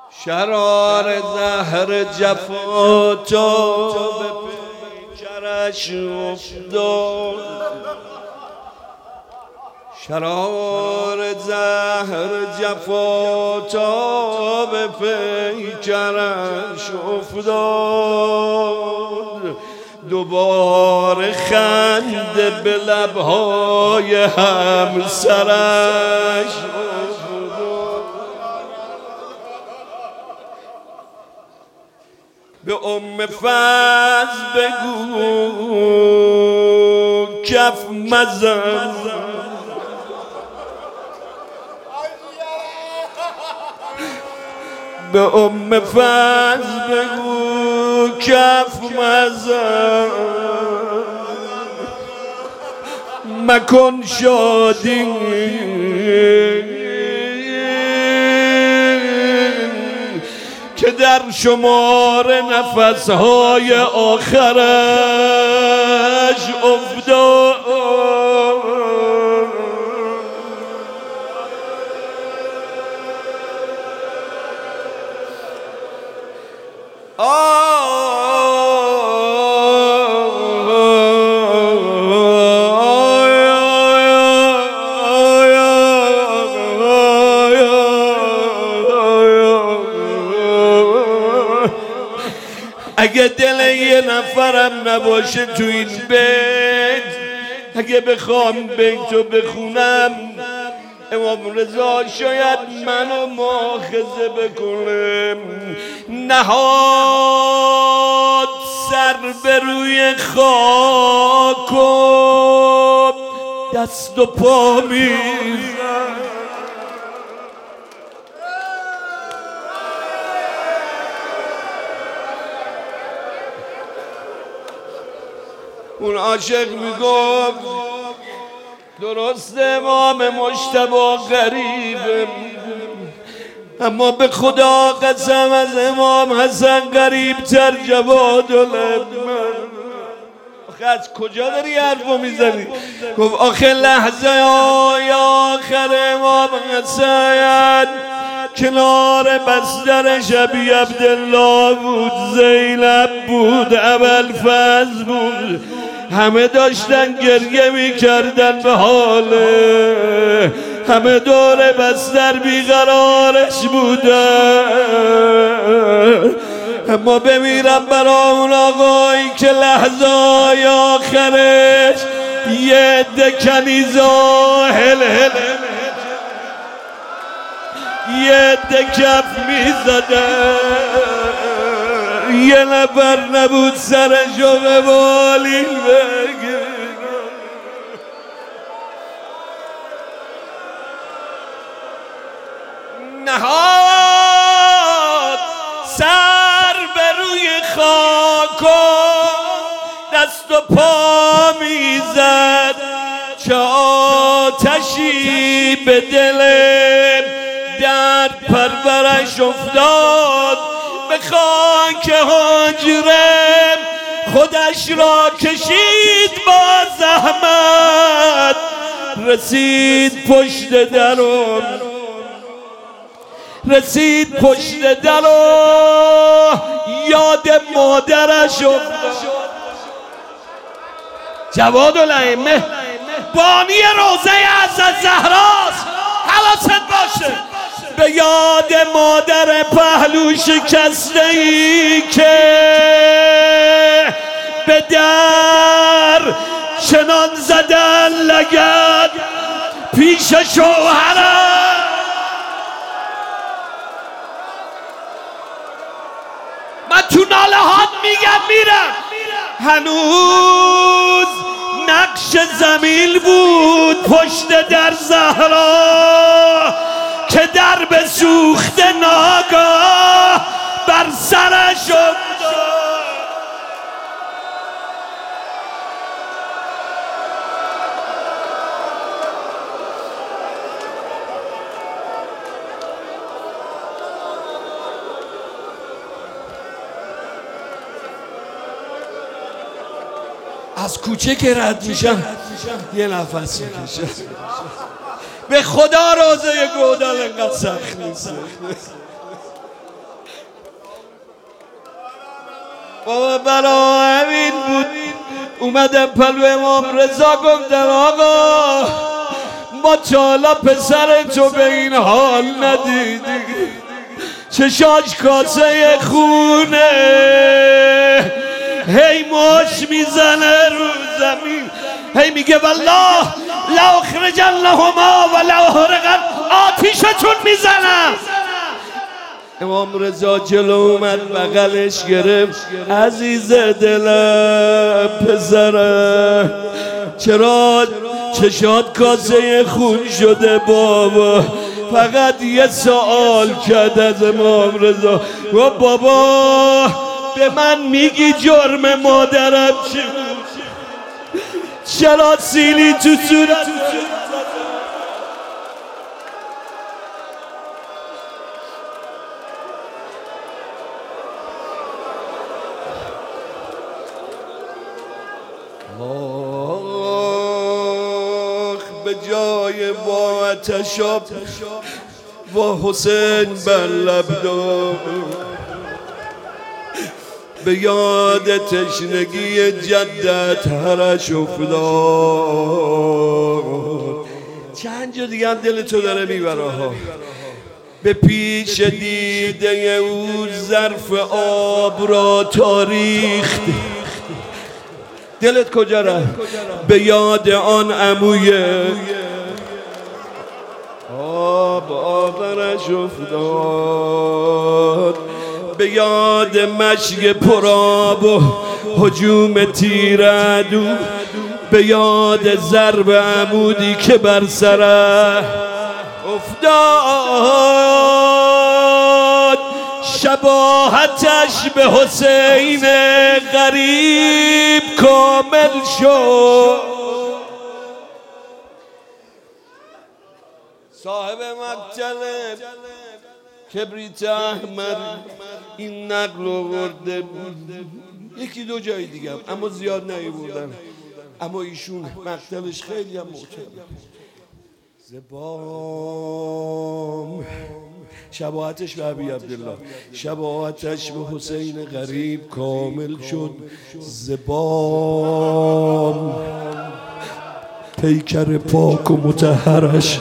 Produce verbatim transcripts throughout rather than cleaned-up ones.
شرار زهر جفا تا به پیکرش افتاد، شرار زهر جفا تا به پیکرش افتاد، دوباره خنده به لبهای همسرش به ام فضل بگو کف مزن، به ام فضل بگو کف مزن، مکن شادی که در شمار نفسهای آخرش افتاد. اگه دل یه نفرم نباشه تو این بیت، اگه بخوام بیتو بخونم امام رضا شاید منو مؤاخذه بکنه. نهاد سر به روی خاک و دست و پا میزد، اون عاشق میگفت درسته امام مجتبی غریبه، اما به خدا قسم از امام حسن غریب تر جواد الامن. آخه از کجا داری حرفو میزنی؟ گفت آخه لحظه های آخر امام حسن کنار بستر شبی عبدالله بود، زینب بود، ابوالفضل بود، همه داشتن گریه میکردن به حاله، همه دور بستر بیقرارش بودن. اما بمیرم برا اون آقایی که لحظه های آخرش یه عده کنیزا هل هل یه عده کف میزدن، یه نفر نبود سرشو به بالین بگیر. نهاد سر به روی خاک و دست و پا میزد، چه آتشی به دل درد پرورش افتاد، به خاک هاجرم خودش را کشید با زحمت، رسید پشت درم رسید پشت در و یاد مادرش افتاد. جواد الائمه بانی روضه حضرت زهراست، حواست باشه، به یاد مادر پهلو شکسته ای که به در چنان زدن لگد پیش شوهرم. من تو ناله هات میگم میرم، هنوز نقش زمین بود پشت در زهرا که در به سوخته ناگاه بر سرش افتاد. از کوچه که رد میشم یه نفس میکشم، به خدا روزه گودال انقدر سخت نیست. بابا برا همین بود اومدم پلو امام رضا گفتم آقا ما چالا پسر تو به این حال ندیدی، چشاش کاسه خونه هی ماش میزنه رو زمین، هی میگه والله لاخرجن لهما و لاحرقن، آتیشتون میزنم. امام رضا جلو اومد بغلش گرفت، عزیز دلم پسرم چرا چشات کاسه خون شده بابا؟ فقط یه سوال کرد از امام رضا، و بابا به من میگی جرم مادرم چی بود؟ چرا سیلی تو صورت؟ به جای با آتشاب و حسین بر لب داد، به یاد تشنگی جدت هرش افتاد. چند جا دیگه هم دل تو داره میبره ها. به پیش دیده او ظرف آب را تاریخت، دلت کجا رفت؟ به یاد آن عموی آب آورش افتاد، به یاد مشک پرآب و هجوم تیر عدو، به یاد ضرب عمودی که بر سره افتاد، شباهتش به حسین غریب کامل شد. صاحب مقتل کبریت احمر این نقل آورده بود، یکی دو جای دیگه هم اما زیاد نیاوردن، اما ایشون مقتلش خیلی هم محکم. زبام شباهتش به ابی عبدالله، شباهتش به حسین غریب کامل شد. زبام پیکر پاک و مطهرش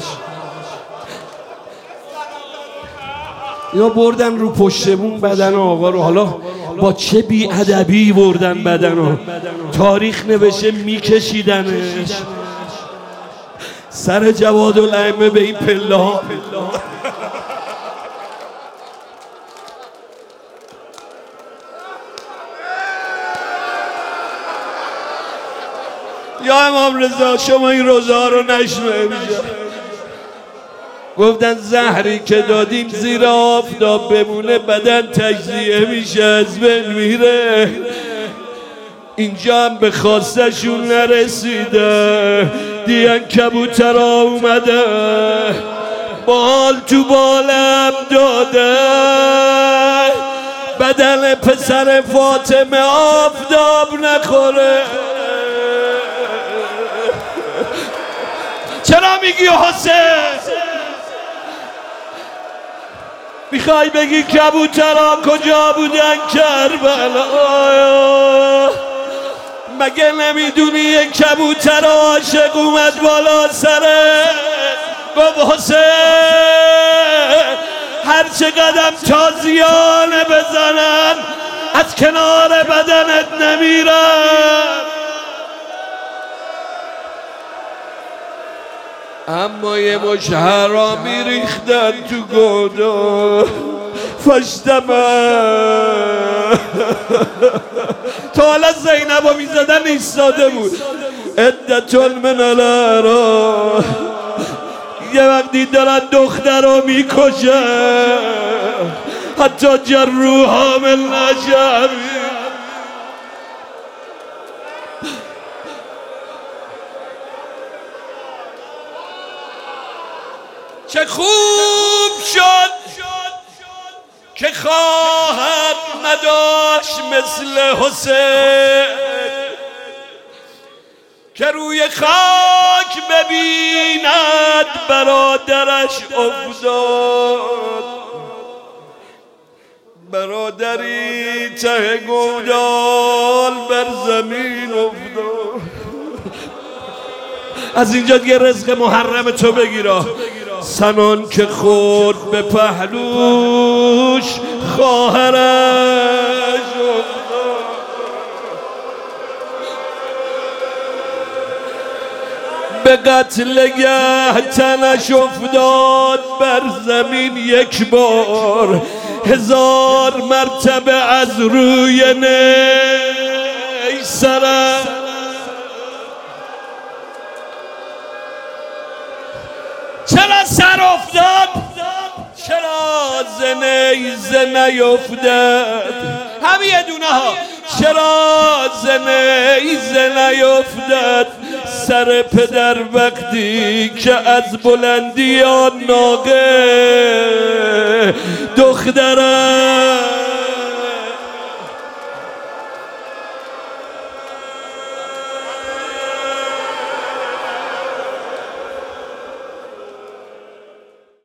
یا بردن رو پشتمون بدن آقا رو، حالا با چه بی‌ادبی بردن بدن رو، تاریخ نوشته میکشیدنش سر جواد الائمه به این پله ها. یا امام رضا شما این روزه ها رو نشنوید. گفتن زهری که دادیم زیر آفتاب بمونه بدن تجزیه میشه از بین میره، اینجا هم به خواستشون نرسیده، دیگه کبوترها اومده بال تو بالم داده، بدن پسر فاطمه آفتاب نخوره. چرا میگی حسین؟ میخوای بگی کبوترها کجا بودن کربلا؟ مگه نمیدونی یک کبوتر عاشق اومد بالا سره گفت حسین هر چه قدم تازیانه بزنن از کنار بدنت نمیرن، اما یه مش حرامی ریختن تو گودا فشتمه. تا حالا زینب رو میزدن ایستاده بود، عدتون من الارا، یه وقتی دارن دختر رو میکشه حتی جروح حامل نشه. چه خوب شد که خواهر نداشت مثل حسین، که روی خاک ببیند برادرش افتاد. برادری ته گودال بر زمین افتاد. از اینجا دیگه رزق محرم تو بگیرا. سنان که خود به پهلوش خواهرش افتاد. به قتل گه تنش افتاد بر زمین یک بار، هزار مرتبه از روی نی سرم. چرا سر افتاد؟ چرا زنیزه نیفتد؟ همه یه دونه ها. چرا زنیزه نیفتد سر پدر وقتی که از بلندی آن ناقه دخترم